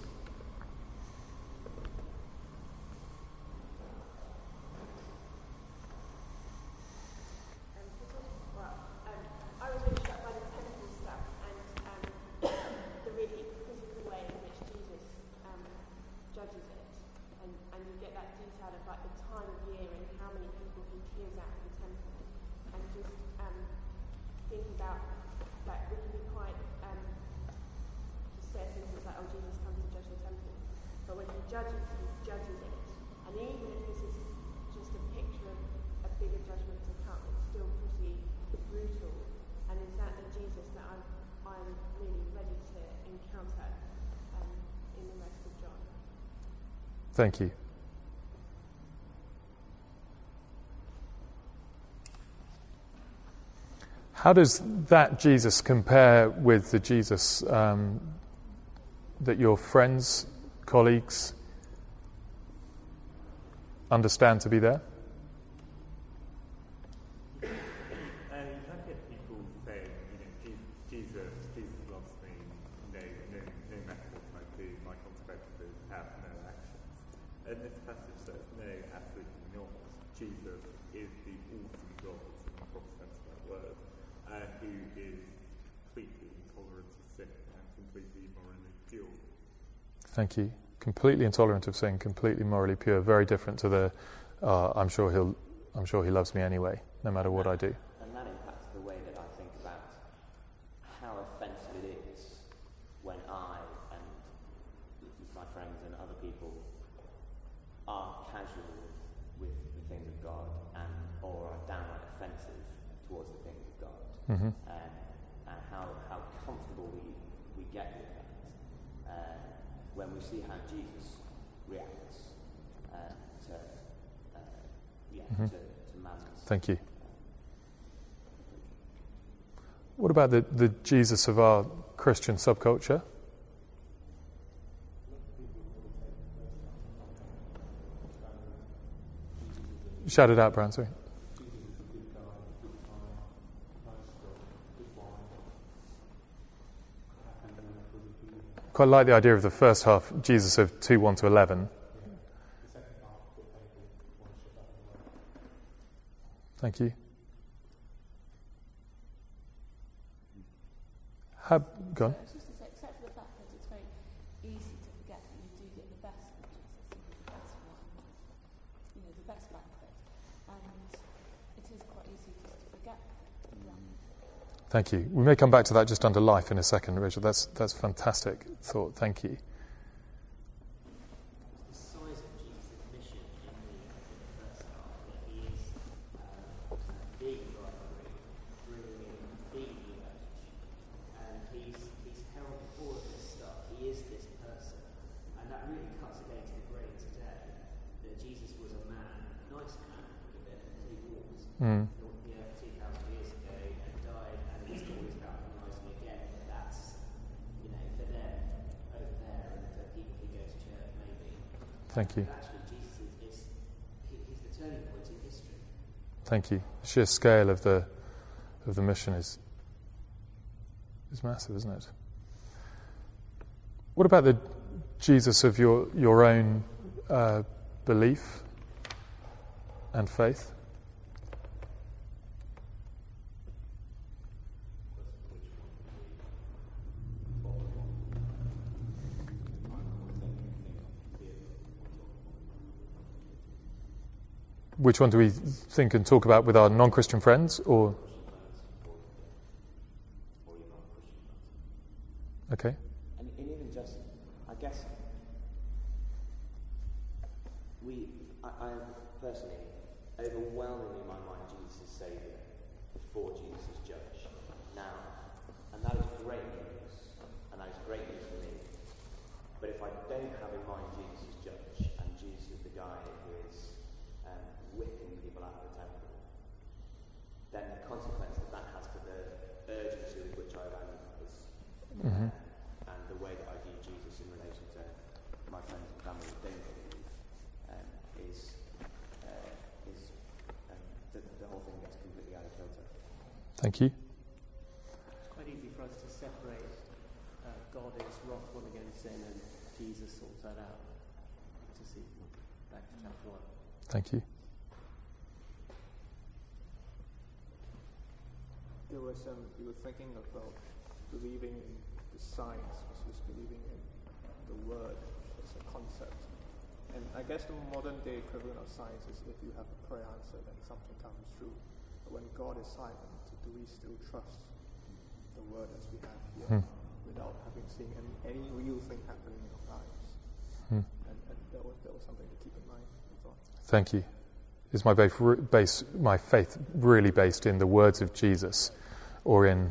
I was really struck by the temple stuff and the really physical way in which Jesus judges it. And you get that detail of like the time of year and how many people he clears out of the temple. And just thinking about, like, we can be quite, just say things like, oh, Jesus comes to judge the temple. But when he judges it. And even if this is just a picture of a bigger judgment to come, it's still pretty brutal. And is that the Jesus that I'm really ready to encounter in the rest of John? Thank you. How does that Jesus compare with the Jesus that your friends, colleagues understand to be there? I get people saying, Jesus loves me, no matter what I do, my consequences have no actions. And this passage says, no, absolutely not. Jesus is the awesome God, in the proper sense of that word, who is completely intolerant of sin and completely morally pure. Thank you. Completely intolerant of sin, completely morally pure. Very different to the I'm sure he loves me anyway, no matter what I do. And that impacts the way that I think about how offensive it is when I and my friends and other people are casual with the things of God or are downright offensive towards the things of God. Mm-hmm. And how comfortable we get with that. When we see how Jesus reacts to manners. Thank you. What about the Jesus of our Christian subculture? Shout it out, Brian, sorry. Quite like the idea of the first half, Jesus of 2:1 to 11. Thank you. Go on. It's just to say, except for the fact that it's very easy to forget that you do get the best from Jesus, and the best one, the best banquet, and it is quite easy just to forget that. Thank you. We may come back to that just under life in a second, Rachel. That's fantastic thought. Thank you. The size of Jesus' mission in the first half, that he is being bridegroom, bringing in the image, and he's held before at this start. He is this person, and that really cuts against the grain today. That Jesus was a man, a nice man, and he walked. Mm. Thank you. Actually, Jesus he's the turning point in history. Thank you. The sheer scale of the mission is massive, isn't it? What about the Jesus of your own belief and faith? Which one do we think and talk about with our non-Christian friends, or? Okay. And even just, I guess, I personally, overwhelmingly in my mind, Jesus is Saviour before Jesus is Judge. Now, and that is great news, and that is great news for me. But if I don't have in mind Jesus is Judge, and Jesus is the guy who is whipping people out of the temple, then the consequence that has for the urgency with which I evangelize and the way that I view Jesus in relation to my friends and family who don't believe is the whole thing gets completely out of kilter. Thank you. It's quite easy for us to separate God is wrathful against sin and Jesus sorts that out. To see back to chapter 1. Thank you. You were thinking about believing in the science versus believing in the word as a concept. And I guess the modern day equivalent of science is if you have a prayer answer, then something comes true. But when God is silent, do we still trust the word as we have here without having seen any real thing happening in our lives? And that was something to keep in mind, I thought. Thank you. Is my faith really based in the words of Jesus, or in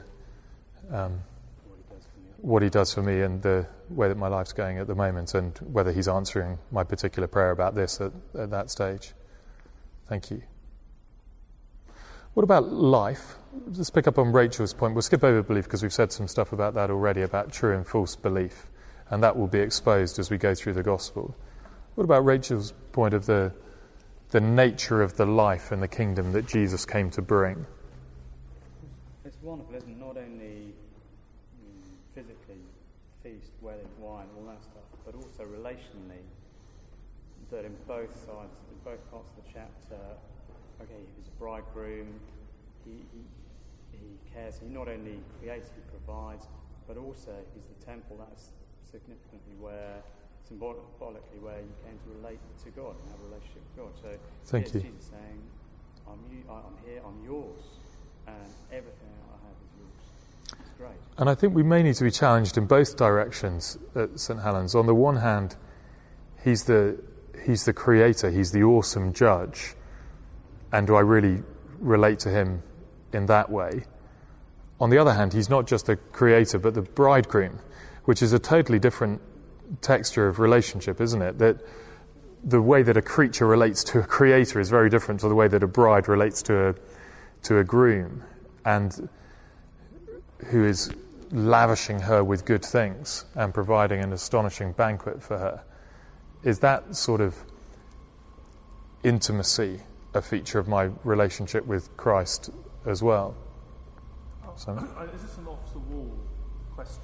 what he does for me and the way that my life's going at the moment, and whether he's answering my particular prayer about this at that stage? Thank you. What about life? Let's pick up on Rachel's point. We'll skip over belief because we've said some stuff about that already, about true and false belief, and that will be exposed as we go through the gospel. What about Rachel's point of the nature of the life and the kingdom that Jesus came to bring? It's wonderful, isn't it? Not only physically feast, wedding, wine, all that stuff, but also relationally, that in both sides, in both parts of the chapter, okay, he was a bridegroom, he cares, he not only creates, he provides, but also he's the temple. That's significantly symbolically where you came to relate to God and have a relationship with God. So thank you. Jesus saying, I'm here, I'm yours, and everything I have is yours. It's great. And I think we may need to be challenged in both directions at St. Helens. On the one hand, he's the creator, he's the awesome judge, and do I really relate to him in that way? On the other hand, he's not just the creator, but the bridegroom, which is a totally different texture of relationship, isn't it? That the way that a creature relates to a creator is very different to the way that a bride relates to a groom, and who is lavishing her with good things and providing an astonishing banquet for her. Is that sort of intimacy a feature of my relationship with Christ as well? Is this an off-the-wall question?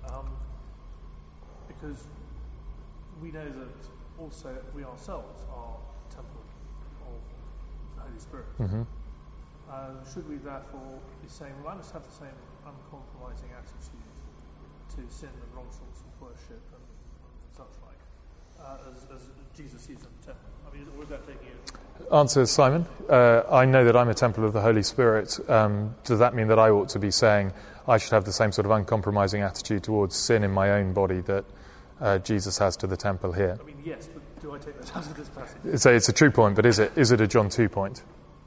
Because we know that also we ourselves are a temple of the Holy Spirit. Mm-hmm. Should we therefore be saying, well, I must have the same uncompromising attitude to sin and wrong sorts of worship and such like, as Jesus sees in the temple? I mean, or is that taking it? Answer, Simon. I know that I'm a temple of the Holy Spirit. Does that mean that I ought to be saying I should have the same sort of uncompromising attitude towards sin in my own body that Jesus has to the temple here? I mean, yes, but do I take that out of this passage? It's a true point, but is it a John 2 point?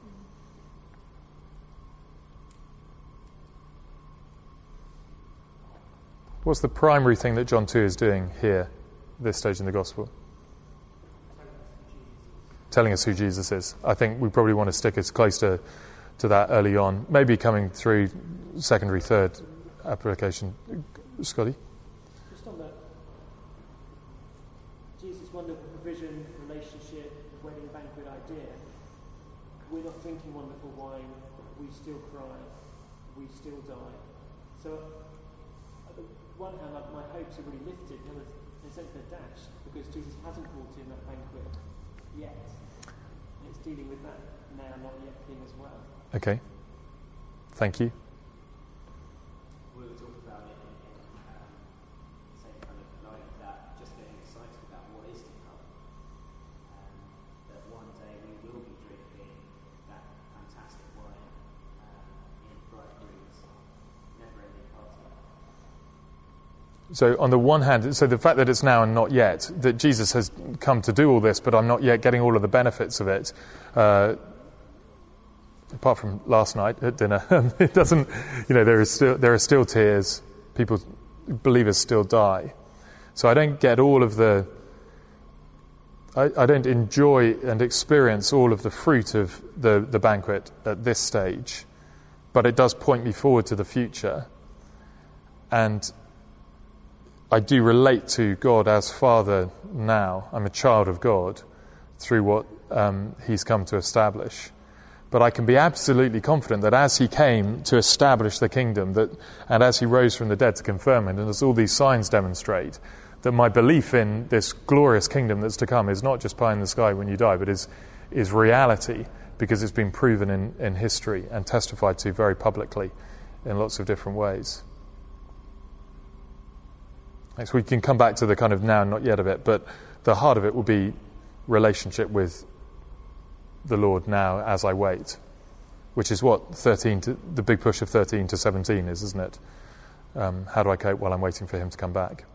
What's the primary thing that John 2 is doing here, this stage in the Gospel? Telling us who Jesus is. I think we probably want to stick as close to that early on, maybe coming through secondary, third application. Scotty? Just on that, Jesus' wonderful provision, relationship, wedding banquet idea. We're not drinking wonderful wine, we still cry, we still die. So, on the one hand, my hopes are really lifted, in a sense they're dashed, because Jesus hasn't brought in that banquet yet. And it's dealing with that now, not yet thing as well. Okay. Thank you. We were talking about it in the same kind of light of that, just getting excited about what is to come. That one day we will be drinking that fantastic wine in bridegroom's never-ending party. So on the one hand, so the fact that it's now and not yet, that Jesus has come to do all this, but I'm not yet getting all of the benefits of it, apart from last night at dinner, it doesn't, there are still tears, believers still die. So I don't get all of I don't enjoy and experience all of the fruit of the banquet at this stage, but it does point me forward to the future. And I do relate to God as Father now. I'm a child of God through what He's come to establish. But I can be absolutely confident that as He came to establish the kingdom, and as He rose from the dead to confirm it, and as all these signs demonstrate, that my belief in this glorious kingdom that's to come is not just pie in the sky when you die, but is reality, because it's been proven in history and testified to very publicly in lots of different ways. So we can come back to the kind of now and not yet of it, but the heart of it will be relationship with the Lord now as I wait, which is what the big push of 13 to 17 is, isn't it? How do I cope while I'm waiting for Him to come back?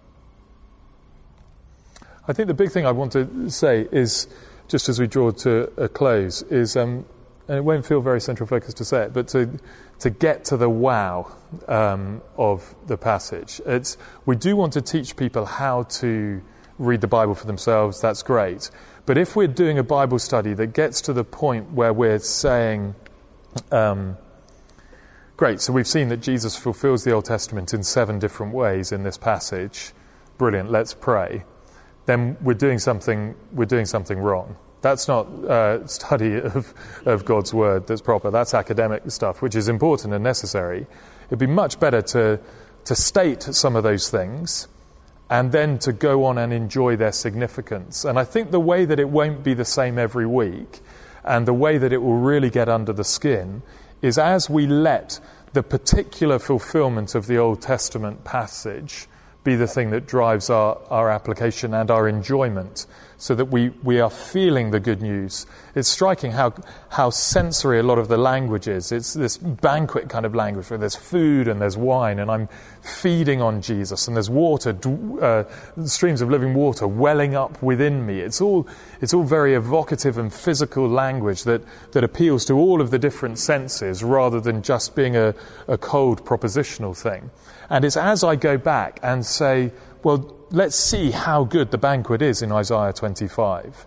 I think the big thing I want to say is, just as we draw to a close, is, and it won't feel very central focus to say it, but to get to the wow of the passage. We do want to teach people how to read the Bible for themselves. That's great. But if we're doing a Bible study that gets to the point where we're saying, Great, so we've seen that Jesus fulfills the Old Testament in 7 different ways in this passage. Brilliant, let's pray. Then we're doing something wrong. That's not study of God's word that's proper. That's academic stuff, which is important and necessary. It'd be much better to state some of those things and then to go on and enjoy their significance. And I think the way that it won't be the same every week and the way that it will really get under the skin is as we let the particular fulfillment of the Old Testament passage be the thing that drives our application and our enjoyment, so that we are feeling the good news. It's striking how sensory a lot of the language is. It's this banquet kind of language where there's food and there's wine, and I'm feeding on Jesus, and there's water, streams of living water welling up within me. It's all very evocative and physical language that appeals to all of the different senses rather than just being a cold propositional thing. And it's as I go back and say, well, let's see how good the banquet is in Isaiah 25.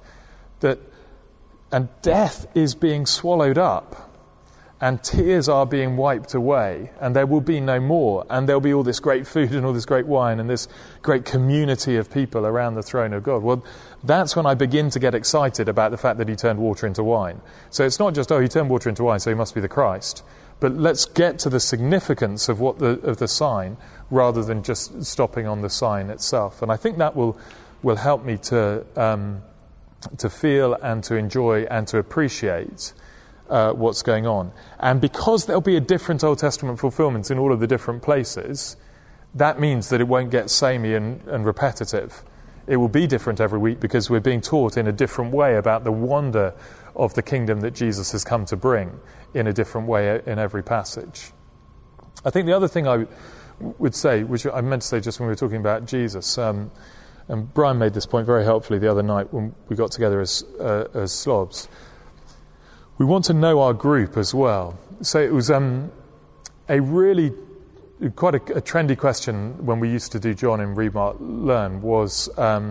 And death is being swallowed up, and tears are being wiped away, and there will be no more, and there'll be all this great food and all this great wine and this great community of people around the throne of God. Well, that's when I begin to get excited about the fact that he turned water into wine. So it's not just, he turned water into wine, so he must be the Christ. But let's get to the significance of the sign rather than just stopping on the sign itself. And I think that will help me to feel and to enjoy and to appreciate what's going on. And because there'll be a different Old Testament fulfillment in all of the different places, that means that it won't get samey and repetitive. It will be different every week because we're being taught in a different way about the wonder of the kingdom that Jesus has come to bring in a different way in every passage. I think the other thing I would say, which I meant to say just when we were talking about Jesus, and Brian made this point very helpfully the other night when we got together as slobs, we want to know our group as well. So it was a really quite a trendy question when we used to do John in Read, Mark, Learn was,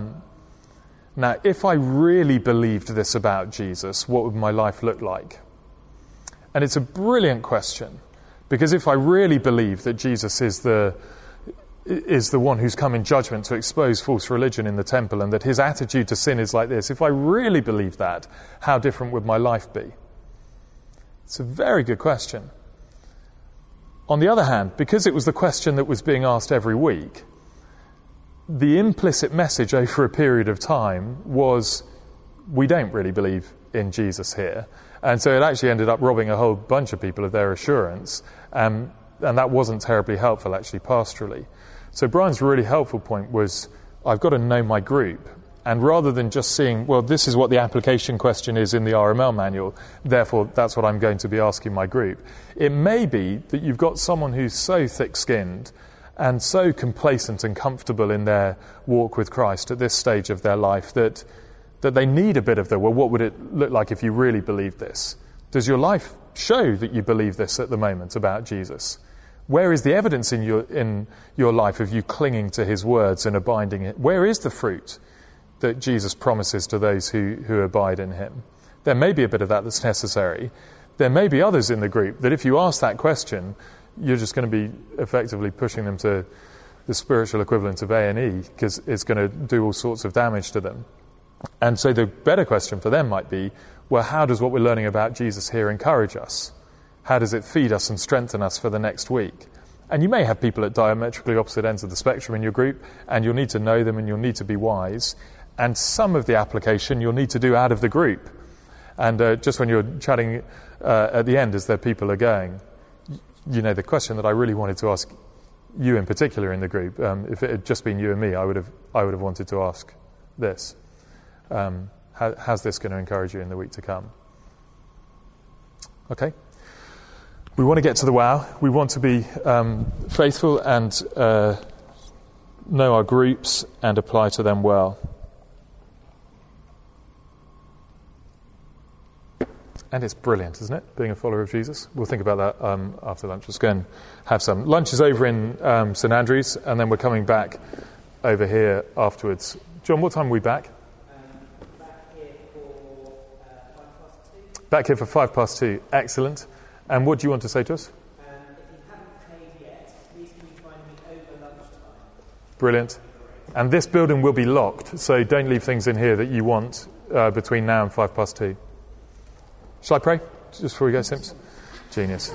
now, if I really believed this about Jesus, what would my life look like? And it's a brilliant question, because if I really believe that Jesus is the one who's come in judgment to expose false religion in the temple and that his attitude to sin is like this, if I really believe that, how different would my life be? It's a very good question. On the other hand, because it was the question that was being asked every week, the implicit message over a period of time was, we don't really believe in Jesus here. And so it actually ended up robbing a whole bunch of people of their assurance. And that wasn't terribly helpful, actually, pastorally. So Brian's really helpful point was, I've got to know my group. And rather than just seeing, well, this is what the application question is in the RML manual, therefore that's what I'm going to be asking my group. It may be that you've got someone who's so thick-skinned and so complacent and comfortable in their walk with Christ at this stage of their life that they need a bit of what would it look like if you really believed this? Does your life show that you believe this at the moment about Jesus? Where is the evidence in your life of you clinging to his words and abiding in it? Where is the fruit that Jesus promises to those who abide in him? There may be a bit of that that's necessary. There may be others in the group that if you ask that question, you're just going to be effectively pushing them to the spiritual equivalent of A&E, because it's going to do all sorts of damage to them. And so the better question for them might be, well, how does what we're learning about Jesus here encourage us? How does it feed us and strengthen us for the next week? And you may have people at diametrically opposite ends of the spectrum in your group, and you'll need to know them and you'll need to be wise. And some of the application you'll need to do out of the group. And just when you're chatting at the end as the people are going, the question that I really wanted to ask you in particular in the group, if it had just been you and me, I would have wanted to ask this. How's this going to encourage you in the week to come? Okay. We want to get to the wow. We want to be faithful and know our groups and apply to them well. And it's brilliant, isn't it, being a follower of Jesus? We'll think about that after lunch. Let's go and have some. Lunch is over in St Andrews, and then we're coming back over here afterwards. John, what time are we back? Back here for 2:05. Back here for 2:05. Excellent. And what do you want to say to us? If you haven't paid yet, please can you find me over lunchtime? Brilliant. And this building will be locked, so don't leave things in here that you want between now and 2:05. Shall I pray? Just before we go, Simps? Genius.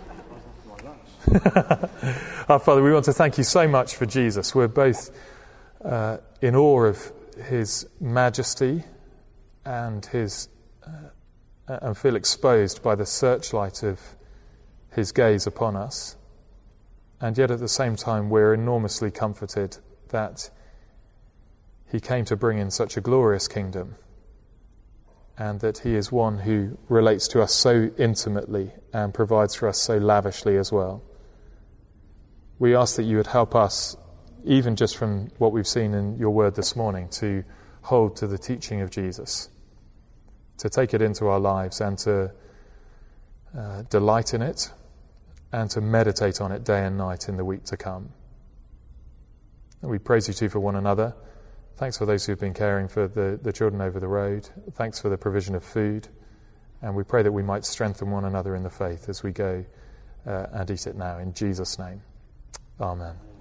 Our Father, we want to thank you so much for Jesus. We're both in awe of his majesty and and feel exposed by the searchlight of his gaze upon us. And yet at the same time we're enormously comforted that he came to bring in such a glorious kingdom, and that he is one who relates to us so intimately and provides for us so lavishly as well. We ask that you would help us, even just from what we've seen in your word this morning, to hold to the teaching of Jesus, to take it into our lives and to delight in it and to meditate on it day and night in the week to come. And we praise you too for one another. Thanks for those who've been caring for the children over the road. Thanks for the provision of food. And we pray that we might strengthen one another in the faith as we go and eat it now. In Jesus' name. Amen.